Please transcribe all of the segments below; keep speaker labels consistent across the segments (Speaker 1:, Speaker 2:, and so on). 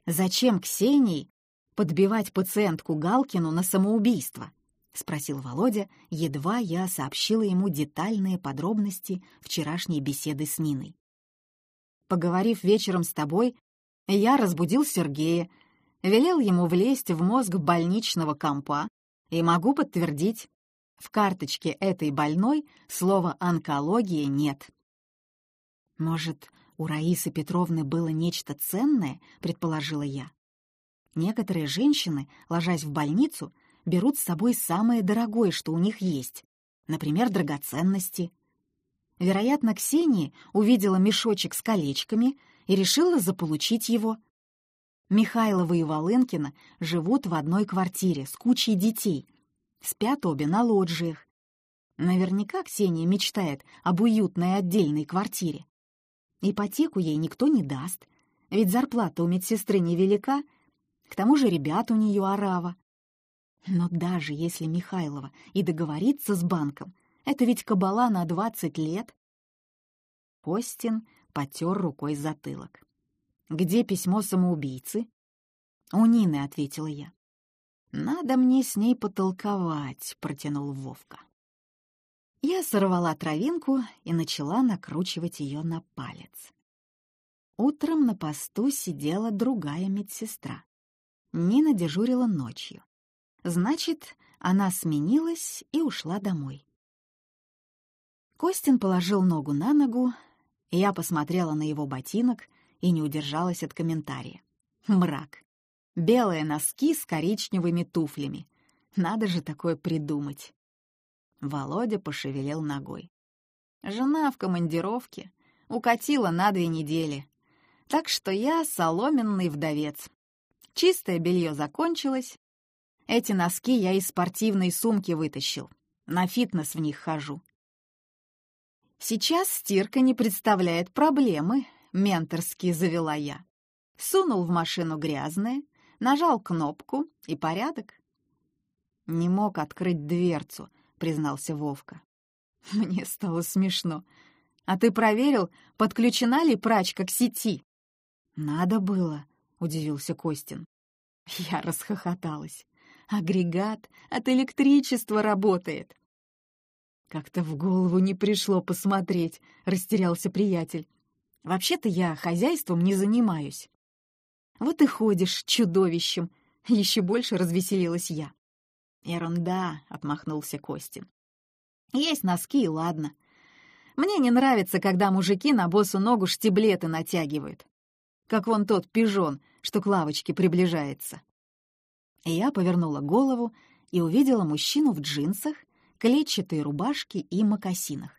Speaker 1: «Зачем Ксении подбивать пациентку Галкину на самоубийство?» — спросил Володя, едва я сообщила ему детальные подробности вчерашней беседы с Ниной. «Поговорив вечером с тобой, я разбудил Сергея, велел ему влезть в мозг больничного компа и могу подтвердить, в карточке этой больной слова «онкология» нет». «Может, у Раисы Петровны было нечто ценное?» — предположила я. Некоторые женщины, ложась в больницу, берут с собой самое дорогое, что у них есть, например, драгоценности. Вероятно, Ксения увидела мешочек с колечками и решила заполучить его. Михайлова и Волынкина живут в одной квартире с кучей детей, спят обе на лоджиях. Наверняка Ксения мечтает об уютной отдельной квартире. Ипотеку ей никто не даст, ведь зарплата у медсестры невелика, к тому же ребят у нее орава. Но даже если Михайлова и договорится с банком, это ведь кабала на 20 лет. Костин потер рукой затылок. «Где письмо самоубийцы?» «У Нины», — ответила я. «Надо мне с ней потолковать», — протянул Вовка. Я сорвала травинку и начала накручивать ее на палец. Утром на посту сидела другая медсестра. Нина дежурила ночью. Значит, она сменилась и ушла домой. Костин положил ногу на ногу, и я посмотрела на его ботинок и не удержалась от комментария. Мрак. Белые носки с коричневыми туфлями. Надо же такое придумать. Володя пошевелил ногой. Жена в командировке. Укатила на 2 недели. Так что я соломенный вдовец. Чистое белье закончилось. Эти носки я из спортивной сумки вытащил. На фитнес в них хожу. Сейчас стирка не представляет проблемы, менторски завела я. Сунул в машину грязное, нажал кнопку и порядок. Не мог открыть дверцу, признался Вовка. Мне стало смешно. А ты проверил, подключена ли прачка к сети? Надо было, удивился Костин. Я расхохоталась. Агрегат от электричества работает. Как-то в голову не пришло посмотреть, растерялся приятель. Вообще-то я хозяйством не занимаюсь. Вот и ходишь чудовищем, еще больше развеселилась я. Ерунда, отмахнулся Костин. Есть носки, и ладно. Мне не нравится, когда мужики на босу ногу штиблеты натягивают. Как вон тот пижон, что к лавочке приближается. Я повернула голову и увидела мужчину в джинсах, клетчатой рубашке и мокасинах.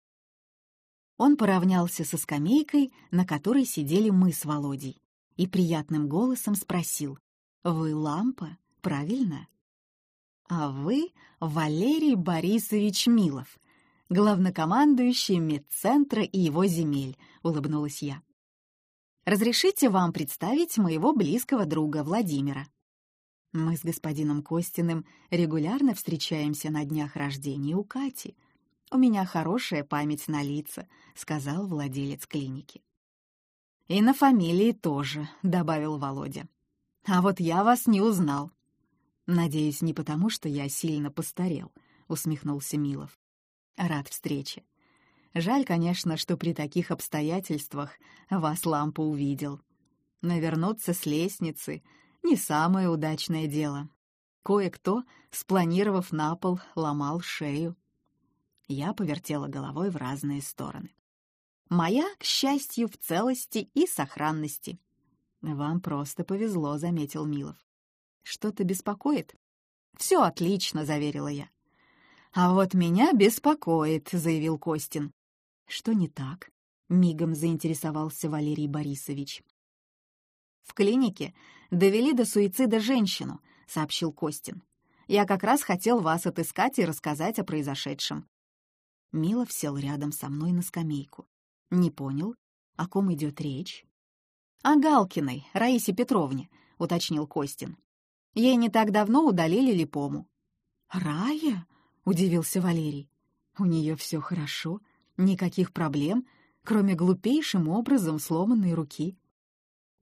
Speaker 1: Он поравнялся со скамейкой, на которой сидели мы с Володей, и приятным голосом спросил: «Вы Лампа, правильно?» «А вы Валерий Борисович Милов, главнокомандующий медцентра и его земель», — улыбнулась я. «Разрешите вам представить моего близкого друга Владимира. Мы с господином Костиным регулярно встречаемся на днях рождения у Кати. У меня хорошая память на лица», — сказал владелец клиники. «И на фамилии тоже», — добавил Володя. «А вот я вас не узнал». «Надеюсь, не потому, что я сильно постарел», — усмехнулся Милов. «Рад встрече. Жаль, конечно, что при таких обстоятельствах вас Лампа увидел. Но вернуться с лестницы — не самое удачное дело. Кое-кто, спланировав на пол, ломал шею». Я повертела головой в разные стороны. «Моя, к счастью, в целости и сохранности». «Вам просто повезло», — заметил Милов. «Что-то беспокоит?» «Все отлично», — заверила я. «А вот меня беспокоит», — заявил Костин. «Что не так?» — мигом заинтересовался Валерий Борисович. «В клинике довели до суицида женщину», — сообщил Костин. «Я как раз хотел вас отыскать и рассказать о произошедшем». Милов сел рядом со мной на скамейку. «Не понял, о ком идет речь?» «О Галкиной, Раисе Петровне», — уточнил Костин. «Ей не так давно удалили липому». «Рая?» — удивился Валерий. «У нее все хорошо, никаких проблем, кроме глупейшим образом сломанной руки».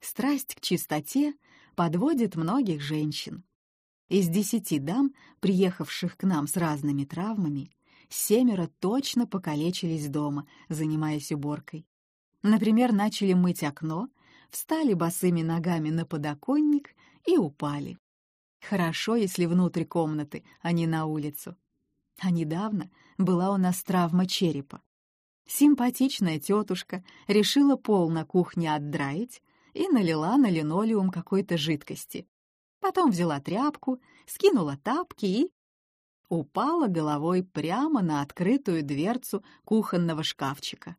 Speaker 1: Страсть к чистоте подводит многих женщин. Из 10 дам, приехавших к нам с разными травмами, 7 точно покалечились дома, занимаясь уборкой. Например, начали мыть окно, встали босыми ногами на подоконник и упали. Хорошо, если внутрь комнаты, а не на улицу. А недавно была у нас травма черепа. Симпатичная тетушка решила пол на кухне отдраить и налила на линолеум какой-то жидкости. Потом взяла тряпку, скинула тапки и упала головой прямо на открытую дверцу кухонного шкафчика.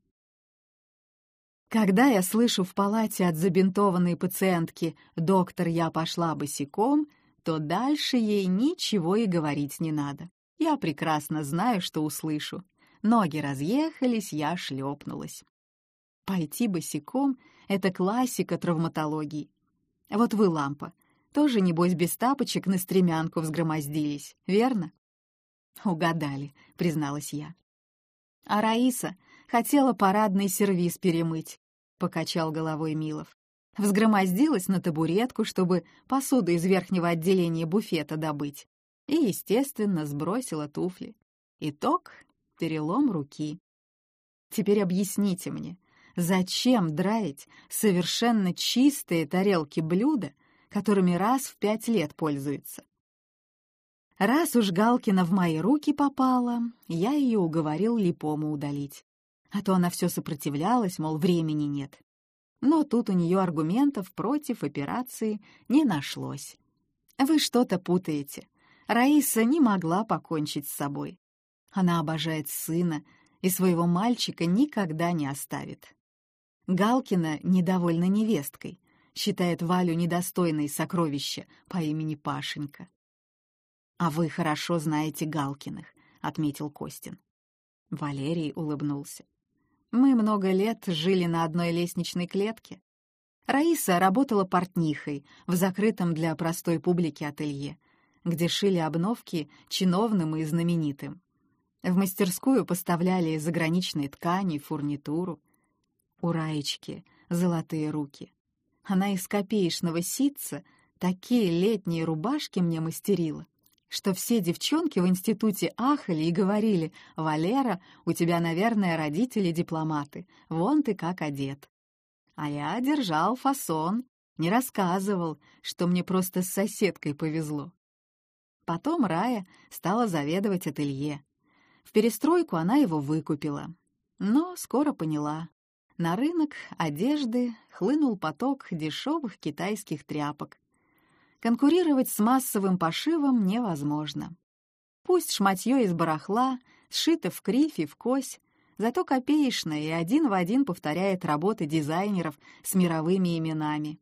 Speaker 1: Когда я слышу в палате от забинтованной пациентки «Доктор, я пошла босиком», то дальше ей ничего и говорить не надо. Я прекрасно знаю, что услышу. Ноги разъехались, я шлепнулась. Пойти босиком — это классика травматологии. Вот вы, Лампа, тоже, небось, без тапочек на стремянку взгромоздились, верно? Угадали, призналась я. А Раиса хотела парадный сервиз перемыть, покачал головой Милов. Взгромоздилась на табуретку, чтобы посуду из верхнего отделения буфета добыть. И, естественно, сбросила туфли. Итог — перелом руки. Теперь объясните мне, зачем драить совершенно чистые тарелки-блюда, которыми раз в 5 лет пользуются? Раз уж Галкина в мои руки попала, я ее уговорил липому удалить. А то она все сопротивлялась, мол, времени нет. Но тут у нее аргументов против операции не нашлось. Вы что-то путаете. Раиса не могла покончить с собой. Она обожает сына и своего мальчика никогда не оставит. Галкина недовольна невесткой, считает Валю недостойной сокровища по имени Пашенька. «А вы хорошо знаете Галкиных», — отметил Костин. Валерий улыбнулся. «Мы много лет жили на одной лестничной клетке. Раиса работала портнихой в закрытом для простой публики ателье, где шили обновки чиновным и знаменитым. В мастерскую поставляли заграничные ткани, фурнитуру. У Раечки золотые руки. Она из копеечного ситца такие летние рубашки мне мастерила, что все девчонки в институте ахали и говорили: «Валера, у тебя, наверное, родители-дипломаты, вон ты как одет». А я держал фасон, не рассказывал, что мне просто с соседкой повезло. Потом Рая стала заведовать ателье. В перестройку она его выкупила, но скоро поняла. На рынок одежды хлынул поток дешевых китайских тряпок. Конкурировать с массовым пошивом невозможно. Пусть шматье из барахла, сшито в кривь и в кось, зато копеечное и один в один повторяет работы дизайнеров с мировыми именами.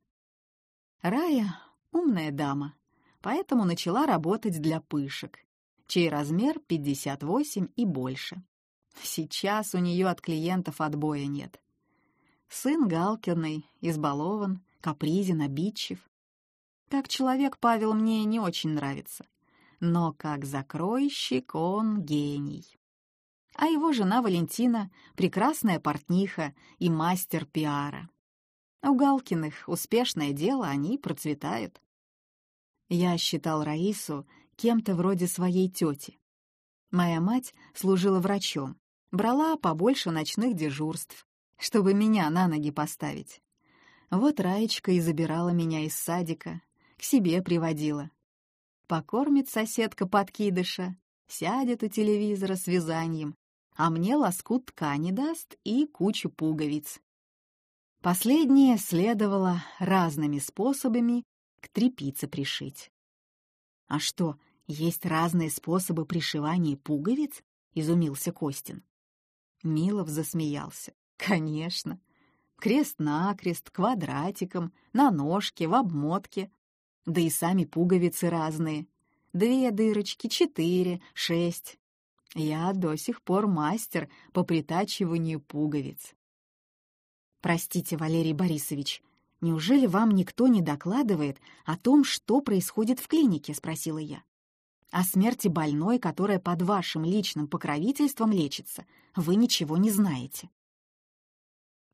Speaker 1: Рая — умная дама, поэтому начала работать для пышек, чей размер 58 и больше. Сейчас у нее от клиентов отбоя нет. Сын Галкиной избалован, капризен, обидчив. Как человек Павел мне не очень нравится, но как закройщик он гений. А его жена Валентина — прекрасная портниха и мастер пиара. У Галкиных успешное дело, они процветают. Я считал Раису кем-то вроде своей тети. Моя мать служила врачом, брала побольше ночных дежурств, чтобы меня на ноги поставить. Вот Раечка и забирала меня из садика, к себе приводила. Покормит соседка подкидыша, сядет у телевизора с вязанием, а мне лоскут ткани даст и кучу пуговиц. Последнее следовало разными способами к тряпице пришить. «А что, есть разные способы пришивания пуговиц?» — изумился Костин. Милов засмеялся. «Конечно. Крест-накрест, квадратиком, на ножке, в обмотке. Да и сами пуговицы разные. 2 дырочки, 4, 6. Я до сих пор мастер по притачиванию пуговиц». «Простите, Валерий Борисович, неужели вам никто не докладывает о том, что происходит в клинике?» — спросила я. «О смерти больной, которая под вашим личным покровительством лечится, вы ничего не знаете».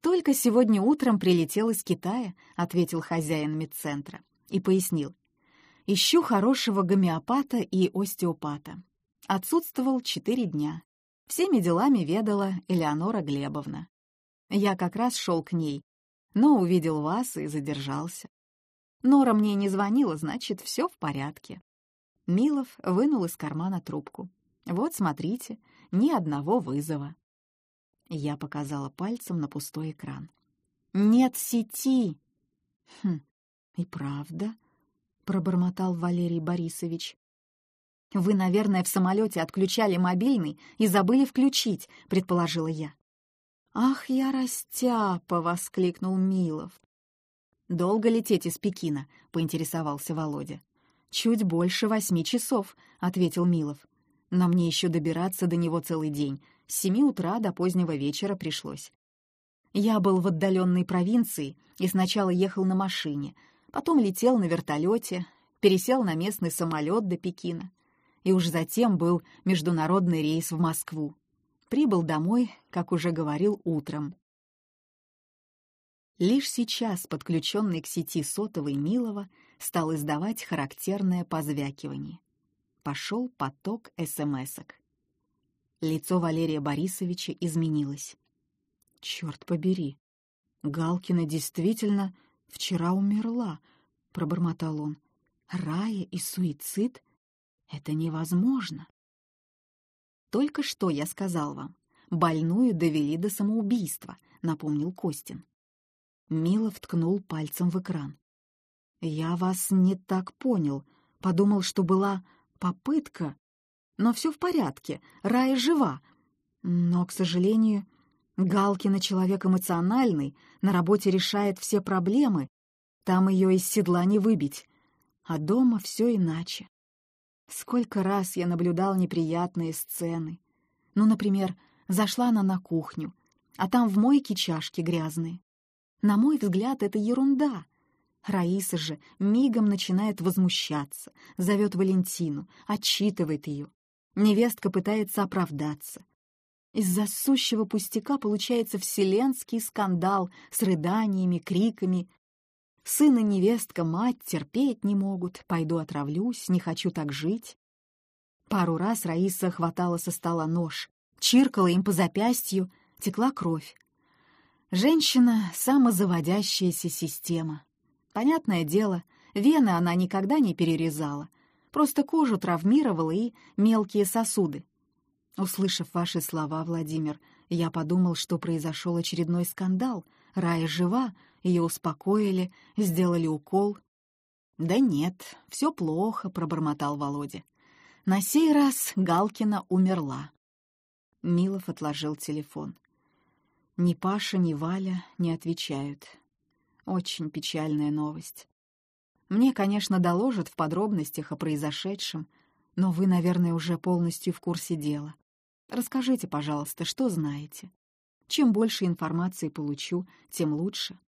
Speaker 1: «Только сегодня утром прилетел из Китая», — ответил хозяин медцентра и пояснил. «Ищу хорошего гомеопата и остеопата. Отсутствовал 4 дня. Всеми делами ведала Элеонора Глебовна. Я как раз шел к ней, но увидел вас и задержался. Нора мне не звонила, значит, все в порядке». Милов вынул из кармана трубку. «Вот, смотрите, ни одного вызова». Я показала пальцем на пустой экран. «Нет сети!» «Хм, и правда?» — пробормотал Валерий Борисович. «Вы, наверное, в самолете отключали мобильный и забыли включить», — предположила я. «Ах, я растяпа!» — воскликнул Милов. «Долго лететь из Пекина?» — поинтересовался Володя. «Чуть больше 8 часов», — ответил Милов. «Но мне еще добираться до него целый день. С 7 утра до позднего вечера пришлось. Я был в отдаленной провинции и сначала ехал на машине, потом летел на вертолете, пересел на местный самолет до Пекина. И уж затем был международный рейс в Москву. Прибыл домой, как уже говорил, утром». Лишь сейчас подключенный к сети сотовый Милова стал издавать характерное позвякивание. Пошел поток смс-ок. Лицо Валерия Борисовича изменилось. «Черт побери, Галкина действительно вчера умерла», — пробормотал он. «Рая и суицид? Это невозможно». «Только что я сказал вам, больную довели до самоубийства», — напомнил Костин. Милов ткнул пальцем в экран. «Я вас не так понял. Подумал, что была попытка. Но все в порядке, Рая жива. Но, к сожалению, Галкина человек эмоциональный, на работе решает все проблемы. Там ее из седла не выбить. А дома все иначе. Сколько раз я наблюдал неприятные сцены. Ну, например, зашла она на кухню, а там в мойке чашки грязные. На мой взгляд, это ерунда. Раиса же мигом начинает возмущаться, зовет Валентину, отчитывает ее. Невестка пытается оправдаться. Из-за сущего пустяка получается вселенский скандал с рыданиями, криками. Сын и невестка, мать терпеть не могут. Пойду отравлюсь, не хочу так жить. Пару раз Раиса хватала со стола нож, чиркала им по запястью, текла кровь. Женщина — самозаводящаяся система. Понятное дело, вены она никогда не перерезала, просто кожу травмировала и мелкие сосуды. Услышав ваши слова, Владимир, я подумал, что произошел очередной скандал. Рая жива, ее успокоили, сделали укол. «Да нет, все плохо», — пробормотал Володя. «На сей раз Галкина умерла». Милов отложил телефон. Ни Паша, ни Валя не отвечают. Очень печальная новость. Мне, конечно, доложат в подробностях о произошедшем, но вы, наверное, уже полностью в курсе дела. Расскажите, пожалуйста, что знаете. Чем больше информации получу, тем лучше.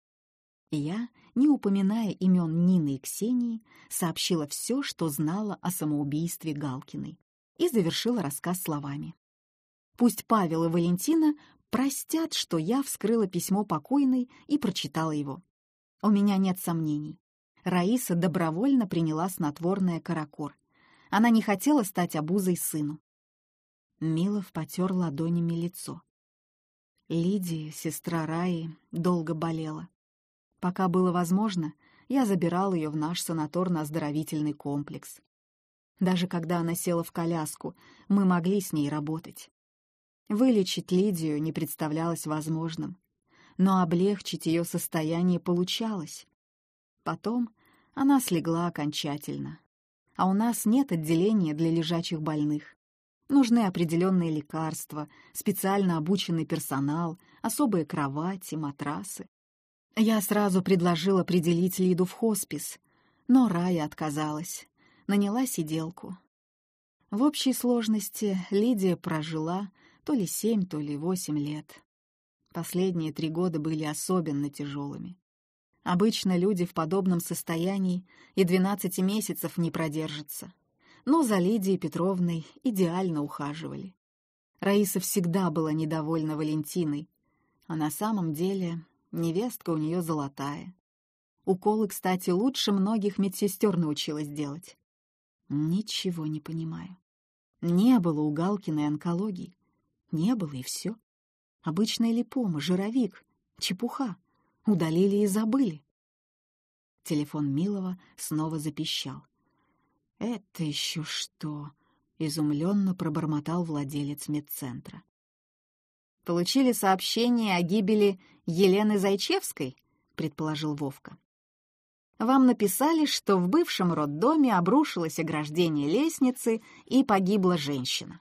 Speaker 1: Я, не упоминая имен Нины и Ксении, сообщила все, что знала о самоубийстве Галкиной, и завершила рассказ словами. Пусть Павел и Валентина простят, что я вскрыла письмо покойной и прочитала его. У меня нет сомнений. Раиса добровольно приняла снотворное каракор. Она не хотела стать обузой сыну. Милов потер ладонями лицо. Лидия, сестра Раи, долго болела. Пока было возможно, я забирал ее в наш санаторно-оздоровительный комплекс. Даже когда она села в коляску, мы могли с ней работать. Вылечить Лидию не представлялось возможным, но облегчить ее состояние получалось. Потом она слегла окончательно. А у нас нет отделения для лежачих больных. Нужны определенные лекарства, специально обученный персонал, особые кровати, матрасы. Я сразу предложил определить Лиду в хоспис, но Рая отказалась, наняла сиделку. В общей сложности Лидия прожила то ли 7, то ли 8 лет. Последние 3 года были особенно тяжелыми. Обычно люди в подобном состоянии и 12 месяцев не продержатся. Но за Лидией Петровной идеально ухаживали. Раиса всегда была недовольна Валентиной. А на самом деле невестка у нее золотая. Уколы, кстати, лучше многих медсестер научилась делать. Ничего не понимаю. Не было у Галкиной онкологии. Не было, и все. Обычная липома, жировик, чепуха. Удалили и забыли. Телефон Милова снова запищал. «Это еще что?» — изумленно пробормотал владелец медцентра. «Получили сообщение о гибели Елены Зайчевской?» — предположил Вовка. «Вам написали, что в бывшем роддоме обрушилось ограждение лестницы и погибла женщина».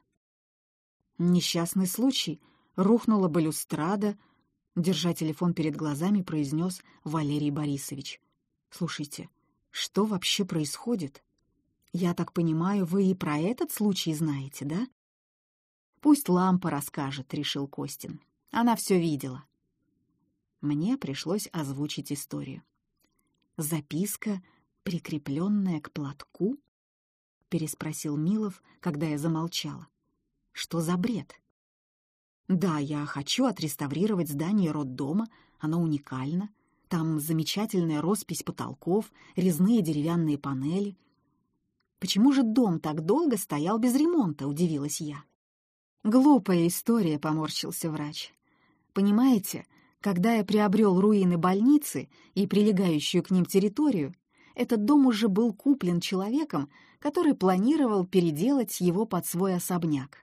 Speaker 1: «Несчастный случай. Рухнула балюстрада», — держа телефон перед глазами, произнес Валерий Борисович. «Слушайте, что вообще происходит? Я так понимаю, вы и про этот случай знаете, да?» «Пусть лампа расскажет», — решил Костин. «Она все видела». Мне пришлось озвучить историю. «Записка, прикрепленная к платку?» — переспросил Милов, когда я замолчала. «Что за бред?» «Да, я хочу отреставрировать здание роддома, оно уникально. Там замечательная роспись потолков, резные деревянные панели». «Почему же дом так долго стоял без ремонта?» — удивилась я. «Глупая история», — поморщился врач. «Понимаете, когда я приобрел руины больницы и прилегающую к ним территорию, этот дом уже был куплен человеком, который планировал переделать его под свой особняк.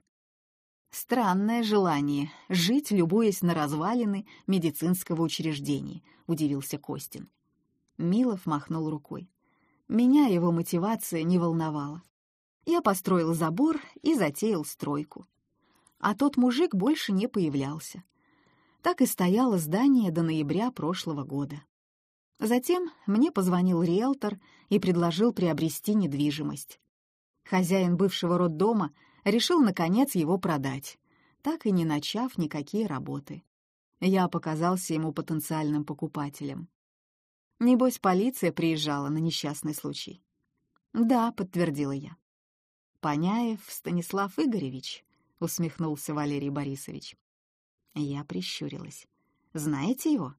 Speaker 1: Странное желание — жить, любуясь на развалины медицинского учреждения», — удивился Костин. Милов махнул рукой. Меня его мотивация не волновала. Я построил забор и затеял стройку. А тот мужик больше не появлялся. Так и стояло здание до ноября прошлого года. Затем мне позвонил риэлтор и предложил приобрести недвижимость. Хозяин бывшего роддома решил, наконец, его продать, так и не начав никакие работы. Я показался ему потенциальным покупателем. Небось, полиция приезжала на несчастный случай. «Да», — подтвердила я. «Паняев Станислав Игоревич», — усмехнулся Валерий Борисович. Я прищурилась. «Знаете его?»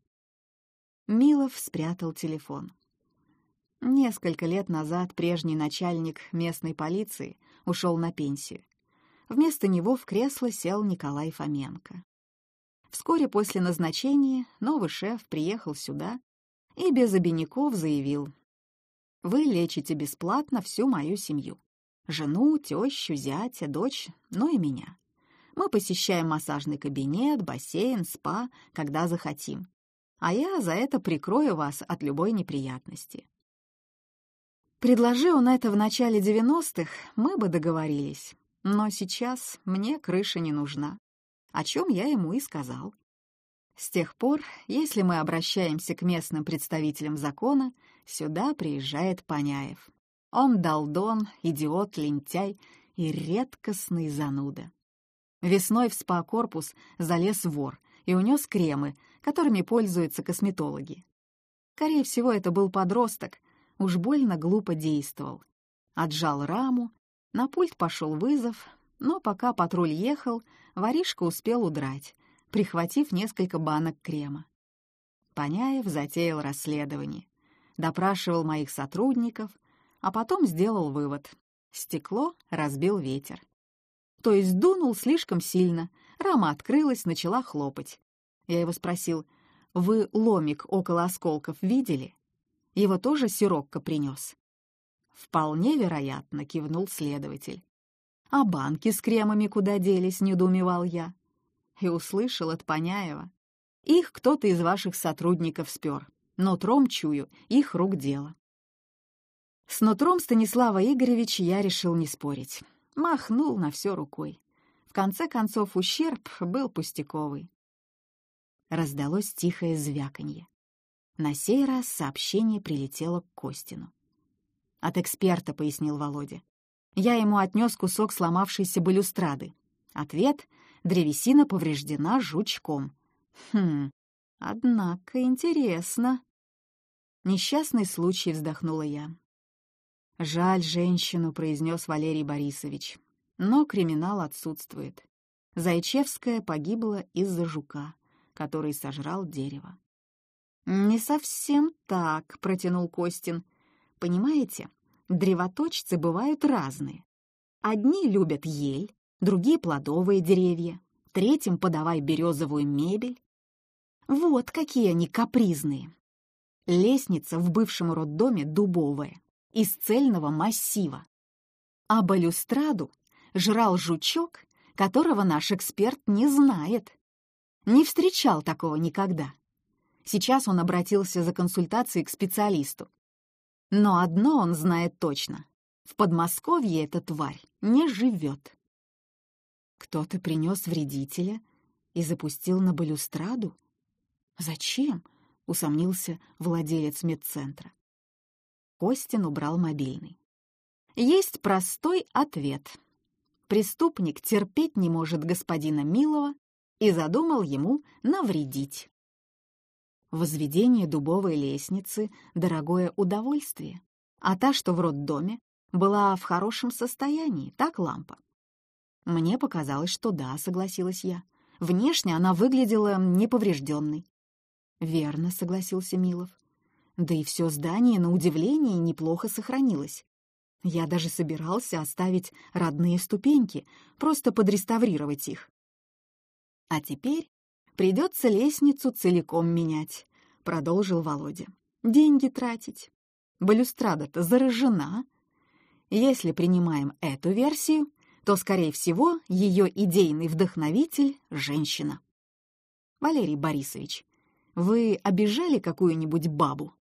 Speaker 1: Милов спрятал телефон. Несколько лет назад прежний начальник местной полиции ушел на пенсию. Вместо него в кресло сел Николай Фоменко. Вскоре после назначения новый шеф приехал сюда и без обиняков заявил: «Вы лечите бесплатно всю мою семью. Жену, тещу, зятя, дочь, ну и меня. Мы посещаем массажный кабинет, бассейн, спа, когда захотим. А я за это прикрою вас от любой неприятности». Предложи он это в начале 90-х, мы бы договорились. Но сейчас мне крыша не нужна, о чем я ему и сказал. С тех пор, если мы обращаемся к местным представителям закона, сюда приезжает Паняев. Он долдон, идиот, лентяй и редкостный зануда. Весной в спа-корпус залез вор и унес кремы, которыми пользуются косметологи. Скорее всего, это был подросток, уж больно глупо действовал. Отжал раму, на пульт пошел вызов, но пока патруль ехал, воришка успел удрать, прихватив несколько банок крема. Паняев затеял расследование, допрашивал моих сотрудников, а потом сделал вывод: стекло разбил ветер. То есть дунул слишком сильно, рама открылась, начала хлопать. Я его спросил: «Вы ломик около осколков видели? Его тоже Сирокко принес?» «Вполне вероятно», — кивнул следователь. «А банки с кремами куда делись?» — недоумевал я. И услышал от Паняева: «Их кто-то из ваших сотрудников спер. Нутром чую, их рук дело». С нутром Станислава Игоревича я решил не спорить. Махнул на все рукой. В конце концов, ущерб был пустяковый. Раздалось тихое звяканье. На сей раз сообщение прилетело к Костину. «От эксперта», — пояснил Володя. «Я ему отнес кусок сломавшейся балюстрады. Ответ: древесина повреждена жучком». Однако интересно. «Несчастный случай», — вздохнула я. «Жаль женщину», — произнес Валерий Борисович. «Но криминал отсутствует. Зайчевская погибла из-за жука. который сожрал дерево. «Не совсем так», — протянул Костин. «Понимаете, древоточцы бывают разные. Одни любят ель, другие — плодовые деревья, третьим подавай березовую мебель. Вот какие они капризные. Лестница в бывшем роддоме дубовая, из цельного массива. А балюстраду жрал жучок, которого наш эксперт не знает. Не встречал такого никогда. Сейчас он обратился за консультацией к специалисту. Но одно он знает точно. В Подмосковье эта тварь не живет. Кто-то принес вредителя и запустил на балюстраду? Зачем? — усомнился владелец медцентра. Костин убрал мобильный. Есть простой ответ. Преступник терпеть не может господина Милова и задумал ему навредить. Возведение дубовой лестницы — дорогое удовольствие, а та, что в роддоме, была в хорошем состоянии, так, лампа? Мне показалось, что да, согласилась я. Внешне она выглядела неповрежденной. Верно, согласился Милов. Да и все здание, на удивление, неплохо сохранилось. Я даже собирался оставить родные ступеньки, просто подреставрировать их. А теперь придется лестницу целиком менять, продолжил Володя. Деньги тратить. Балюстрада-то заражена. Если принимаем эту версию, то, скорее всего, ее идейный вдохновитель — женщина. Валерий Борисович, вы обижали какую-нибудь бабу?